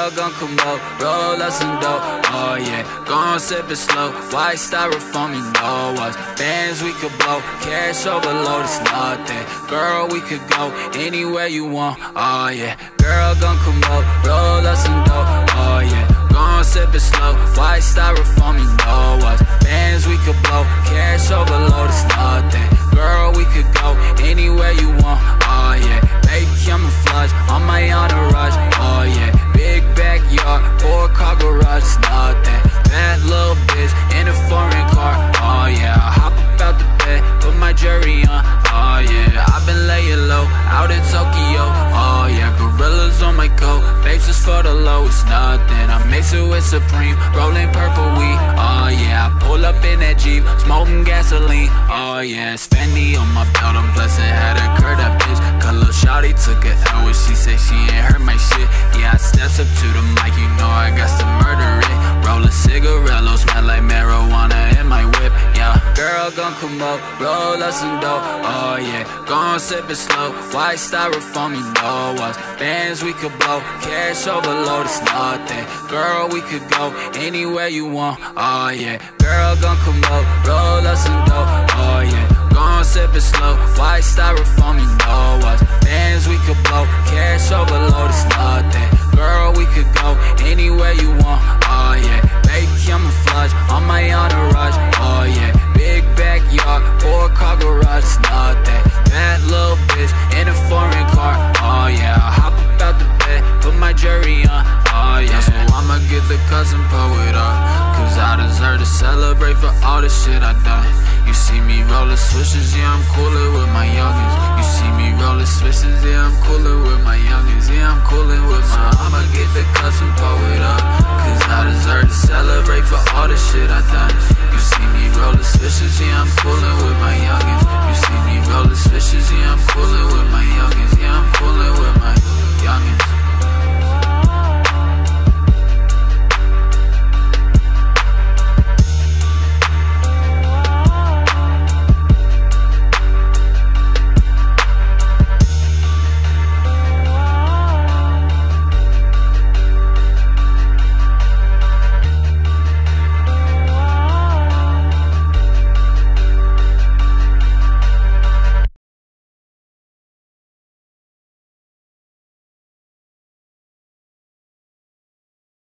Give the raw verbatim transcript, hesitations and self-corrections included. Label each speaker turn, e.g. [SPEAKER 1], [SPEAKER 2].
[SPEAKER 1] Girl, gon' come up, roll us some dope. Oh yeah, gon' sip it slow. White styrofoam, you know us. Bands we could blow, cash overload, it's nothing. Girl, we could go anywhere you want. Oh yeah, girl, gon' come up, roll us some dope. Oh yeah, gon' sip it slow. White styrofoam, you know us. Bands we could blow, cash overload, it's nothing. Girl, we could go anywhere you want. Oh yeah, baby camouflage on my entourage. Oh yeah, big backyard, four car garage, it's nothing. Bad little bitch in a foreign car. Oh yeah, I hop up out the bed, put my jury on. Oh yeah, I've been laying low out in Tokyo. Oh yeah, gorillas on my coat, faces for the low, it's nothing. I mix it with Supreme, rolling purple weed. Oh yeah, I pull up in that Jeep, smoking gasoline. Oh yeah, it's Fendi on my belt, I'm blessed, had a curve that bitch. Cause lil' shawty took a L when she said she ain't heard my shit. Yeah, I steps up to the mic, you know I got to murder it. Roll a cigarello, smell like marijuana in my whip. Yeah, girl gon' come up, roll us some dope. Oh yeah, gon' sip it slow. White styrofoam, you know us. Bands we could blow, cash overload, it's nothing. Girl, we could go anywhere you want. Oh yeah, girl gon' come up, roll us some dope. Oh yeah, gon' sip it slow. White styrofoam, you know us. Bands we could blow, cash overload, it's nothing. Girl, we could go anywhere you want. Oh yeah, baby camouflage on my entourage. Oh yeah, big backyard, four car garage, it's nothing. Bad little bitch in a foreign car. Oh yeah, I hop up out the bed, put my jury on. Oh yeah, so I'ma get the cousin poet up, cause I deserve to celebrate for all the shit I done. You see me rollin' switches, yeah, I'm coolin' with my youngins. You see me rollin' switches, yeah, I'm coolin' with my youngins. Yeah, I'm coolin' with my. So I'ma get the cousin poet up, cause I deserve to celebrate for all the shit I done. You see me rollin' switches, yeah, I'm coolin' with my youngins.